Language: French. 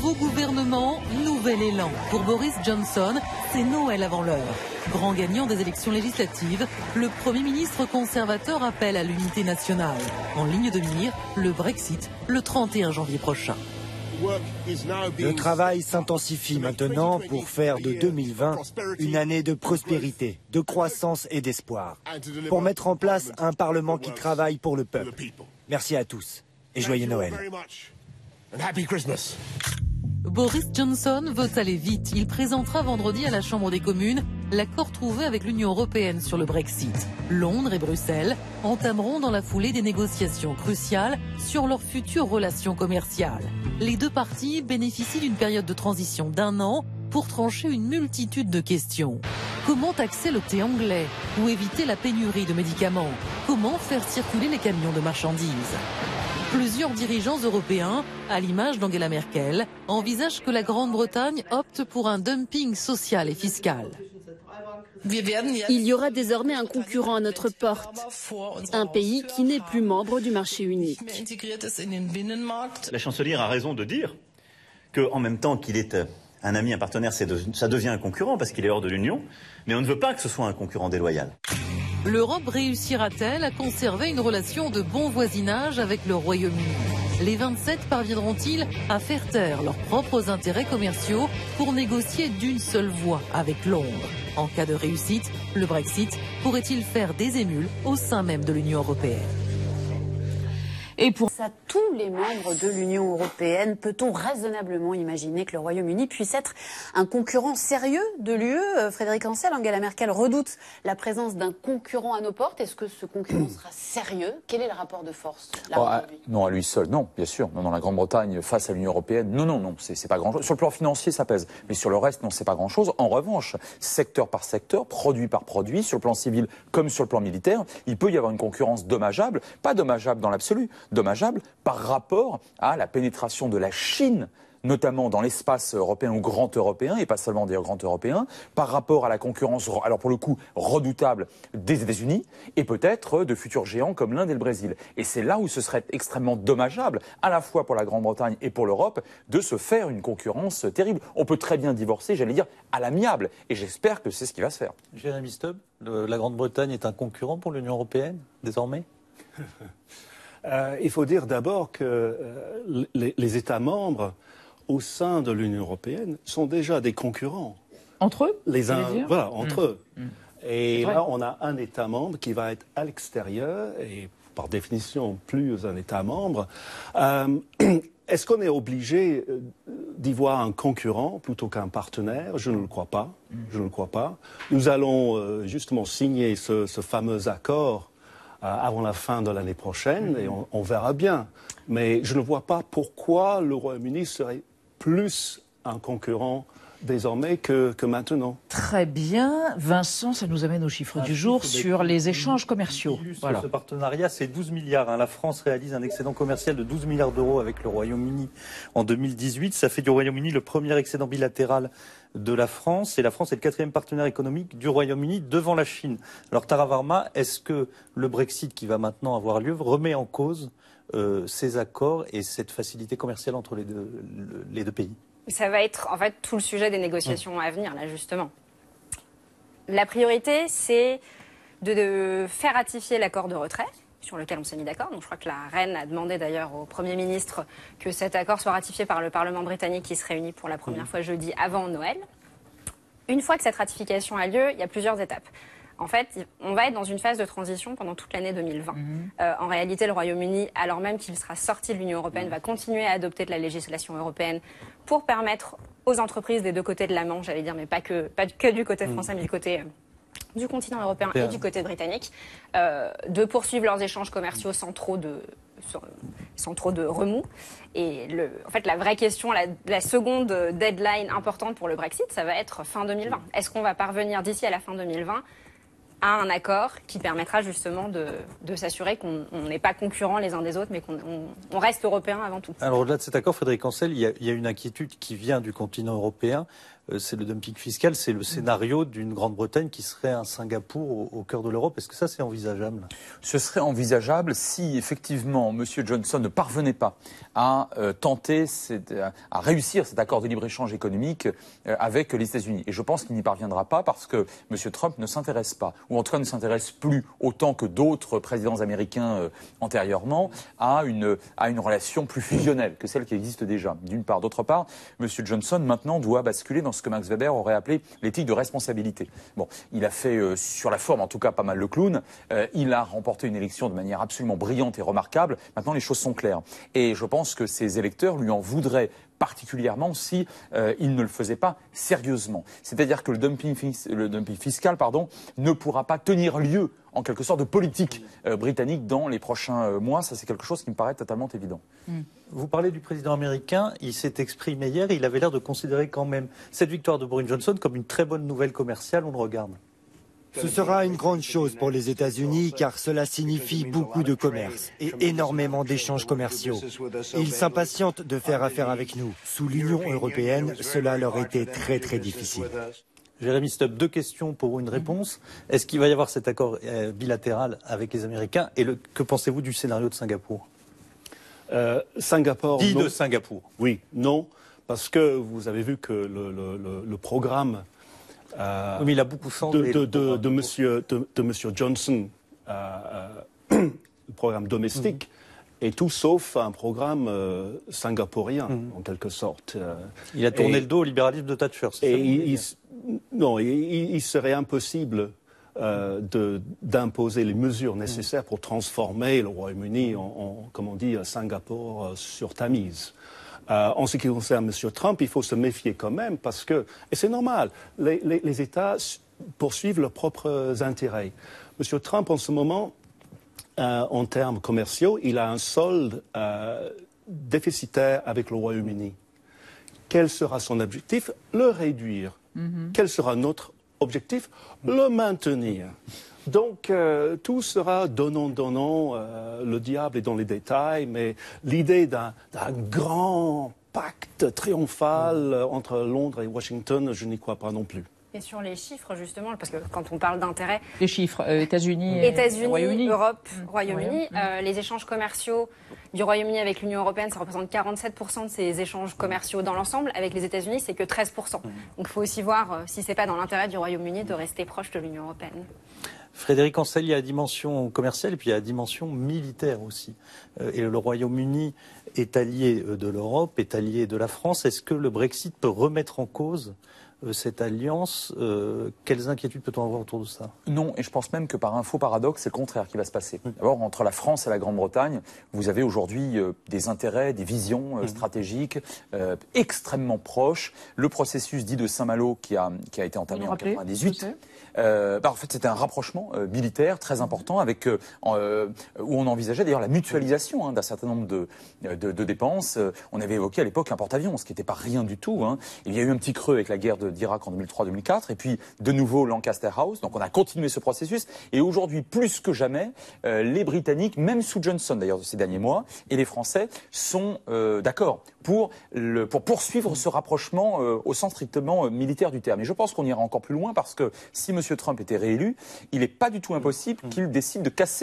Nouveau gouvernement, nouvel élan. Pour Boris Johnson, c'est Noël avant l'heure. Grand gagnant des élections législatives, le Premier ministre conservateur appelle à l'unité nationale. En ligne de mire, le Brexit, le 31 janvier prochain. Le travail s'intensifie maintenant pour faire de 2020 une année de prospérité, de croissance et d'espoir. Pour mettre en place un Parlement qui travaille pour le peuple. Merci à tous et joyeux Noël. Boris Johnson veut aller vite. Il présentera vendredi à la Chambre des communes l'accord trouvé avec l'Union européenne sur le Brexit. Londres et Bruxelles entameront dans la foulée des négociations cruciales sur leurs futures relations commerciales. Les deux parties bénéficient d'une période de transition d'1 an pour trancher une multitude de questions. Comment taxer le thé anglais ou éviter la pénurie de médicaments? Comment faire circuler les camions de marchandises? Plusieurs dirigeants européens, à l'image d'Angela Merkel, envisagent que la Grande-Bretagne opte pour un dumping social et fiscal. Il y aura désormais un concurrent à notre porte, un pays qui n'est plus membre du marché unique. La chancelière a raison de dire qu'en même temps qu'il est un ami, un partenaire, ça devient un concurrent parce qu'il est hors de l'Union, mais on ne veut pas que ce soit un concurrent déloyal. L'Europe réussira-t-elle à conserver une relation de bon voisinage avec le Royaume-Uni? Les 27 parviendront-ils à faire taire leurs propres intérêts commerciaux pour négocier d'une seule voix avec Londres? En cas de réussite, le Brexit pourrait-il faire des émules au sein même de l'Union européenne? Et pour ça, tous les membres de l'Union européenne, peut-on raisonnablement imaginer que le Royaume-Uni puisse être un concurrent sérieux de l'UE? Frédéric Ancel, Angela Merkel redoute la présence d'un concurrent à nos portes. Est-ce que ce concurrent sera sérieux? Quel est le rapport de force là, Non, à lui seul, non, bien sûr. Non, la Grande-Bretagne face à l'Union européenne, non, c'est pas grand-chose. Sur le plan financier, ça pèse. Mais sur le reste, non, c'est pas grand-chose. En revanche, secteur par secteur, produit par produit, sur le plan civil comme sur le plan militaire, il peut y avoir une concurrence dommageable, pas dommageable dans l'absolu, dommageable par rapport à la pénétration de la Chine, notamment dans l'espace européen ou grand européen, et pas seulement d'ailleurs grand européen, par rapport à la concurrence, alors pour le coup, redoutable des États-Unis, et peut-être de futurs géants comme l'Inde et le Brésil. Et c'est là où ce serait extrêmement dommageable, à la fois pour la Grande-Bretagne et pour l'Europe, de se faire une concurrence terrible. On peut très bien divorcer, j'allais dire, à l'amiable, et j'espère que c'est ce qui va se faire. Jérémy Stubb, la Grande-Bretagne est un concurrent pour l'Union européenne, désormais? Il faut dire d'abord que les États membres au sein de l'Union européenne sont déjà des concurrents. Entre eux? Voilà, entre eux. Et là, on a un État membre qui va être à l'extérieur et par définition plus un État membre. Est-ce qu'on est obligé d'y voir un concurrent plutôt qu'un partenaire? Je ne le crois pas. Je ne le crois pas. Nous allons justement signer ce fameux accord avant la fin de l'année prochaine, et on verra bien. Mais je ne vois pas pourquoi le Royaume-Uni serait plus un concurrent désormais que maintenant. Très bien. Vincent, ça nous amène au chiffre du jour sur les échanges commerciaux. Voilà. Ce partenariat, c'est 12 milliards. La France réalise un excédent commercial de 12 milliards d'euros avec le Royaume-Uni en 2018. Ça fait du Royaume-Uni le premier excédent bilatéral de la France. Et la France est le 4e partenaire économique du Royaume-Uni devant la Chine. Alors Tara Varma, est-ce que le Brexit qui va maintenant avoir lieu remet en cause ces accords et cette facilité commerciale entre les deux pays? Ça va être en fait tout le sujet des négociations à venir, là justement. La priorité, c'est de faire ratifier l'accord de retrait, sur lequel on s'est mis d'accord. Donc je crois que la reine a demandé d'ailleurs au Premier ministre que cet accord soit ratifié par le Parlement britannique qui se réunit pour la première fois jeudi avant Noël. Une fois que cette ratification a lieu, il y a plusieurs étapes. En fait, on va être dans une phase de transition pendant toute l'année 2020. En réalité, le Royaume-Uni, alors même qu'il sera sorti de l'Union européenne, va continuer à adopter de la législation européenne pour permettre aux entreprises des deux côtés de la Manche, j'allais dire, mais pas que du côté français, mais du côté du continent européen et du côté britannique, de poursuivre leurs échanges commerciaux sans trop de remous. Et en fait, la vraie question, la seconde deadline importante pour le Brexit, ça va être fin 2020. Est-ce qu'on va parvenir d'ici à la fin 2020 à un accord qui permettra justement de s'assurer qu'on n'est pas concurrents les uns des autres, mais qu'on reste européens avant tout. Alors au-delà de cet accord, Frédéric Ancel, il y a une inquiétude qui vient du continent européen. C'est le dumping fiscal, c'est le scénario d'une Grande-Bretagne qui serait un Singapour au cœur de l'Europe. Est-ce que ça, c'est envisageable? Ce serait envisageable si, effectivement, M. Johnson ne parvenait pas à à réussir cet accord de libre-échange économique avec les États-Unis. Et je pense qu'il n'y parviendra pas parce que M. Trump ne s'intéresse pas, ou en tout cas ne s'intéresse plus autant que d'autres présidents américains antérieurement, à une relation plus fusionnelle que celle qui existe déjà, d'une part. D'autre part, M. Johnson, maintenant, doit basculer dans ce que Max Weber aurait appelé l'éthique de responsabilité. Bon, il a fait, sur la forme en tout cas, pas mal le clown. Il a remporté une élection de manière absolument brillante et remarquable. Maintenant, les choses sont claires. Et je pense que ses électeurs lui en voudraient particulièrement si il ne le faisait pas sérieusement. C'est-à-dire que le dumping fiscal ne pourra pas tenir lieu, en quelque sorte, de politique britannique dans les prochains mois. Ça, c'est quelque chose qui me paraît totalement évident. Vous parlez du président américain, il s'est exprimé hier et il avait l'air de considérer quand même cette victoire de Boris Johnson comme une très bonne nouvelle commerciale. On le regarde. Ce sera une grande chose pour les États-Unis car cela signifie beaucoup de commerce et énormément d'échanges commerciaux. Et ils s'impatientent de faire affaire avec nous. Sous l'Union européenne, cela leur était très très difficile. Jérémy Stubb, 2 questions pour une réponse. Est-ce qu'il va y avoir cet accord bilatéral avec les Américains et que pensez-vous du scénario de Singapour? Singapour. De Singapour. Oui, non, parce que vous avez vu que le programme mais il a beaucoup changé de Monsieur Johnson, le programme domestique, est tout sauf un programme singapourien, en quelque sorte. Il a tourné le dos au libéralisme de Thatcher. Il serait impossible d'imposer les mesures nécessaires pour transformer le Royaume-Uni en, comme on dit, Singapour sur Tamise. En ce qui concerne M. Trump, il faut se méfier quand même parce que, et c'est normal, les États poursuivent leurs propres intérêts. M. Trump, en ce moment, en termes commerciaux, il a un solde déficitaire avec le Royaume-Uni. Quel sera son objectif? Le réduire. Quel sera notre objectif? Le maintenir. Donc, tout sera donnant, le diable est dans les détails, mais l'idée d'un grand pacte triomphal entre Londres et Washington, je n'y crois pas non plus. Et sur les chiffres, justement, parce que quand on parle d'intérêt... Les chiffres, États-Unis, Royaume-Uni. Europe, Royaume-Uni, les échanges commerciaux du Royaume-Uni avec l'Union européenne, ça représente 47% de ces échanges commerciaux dans l'ensemble. Avec les États-Unis, c'est que 13%. Donc il faut aussi voir si c'est pas dans l'intérêt du Royaume-Uni de rester proche de l'Union européenne. Frédéric Ancel, il y a la dimension commerciale et puis il y a la dimension militaire aussi. Et le Royaume-Uni est allié de l'Europe, est allié de la France. Est-ce que le Brexit peut remettre en cause cette alliance? Quelles inquiétudes peut-on avoir autour de ça? Non, et je pense même que par un faux paradoxe, c'est le contraire qui va se passer. D'abord, entre la France et la Grande-Bretagne, vous avez aujourd'hui des intérêts, des visions stratégiques extrêmement proches. Le processus dit de Saint-Malo qui a été entamé en 1998. En fait, c'était un rapprochement militaire très important avec où on envisageait d'ailleurs la mutualisation d'un certain nombre de dépenses. On avait évoqué à l'époque un porte-avions, ce qui n'était pas rien du tout. Il y a eu un petit creux avec la guerre d'Irak en 2003-2004 et puis de nouveau Lancaster House. Donc on a continué ce processus et aujourd'hui plus que jamais les Britanniques, même sous Johnson d'ailleurs ces derniers mois, et les Français sont d'accord pour poursuivre ce rapprochement au sens strictement militaire du terme. Et je pense qu'on ira encore plus loin parce que si M. Trump était réélu, il n'est pas du tout impossible qu'il décide de casser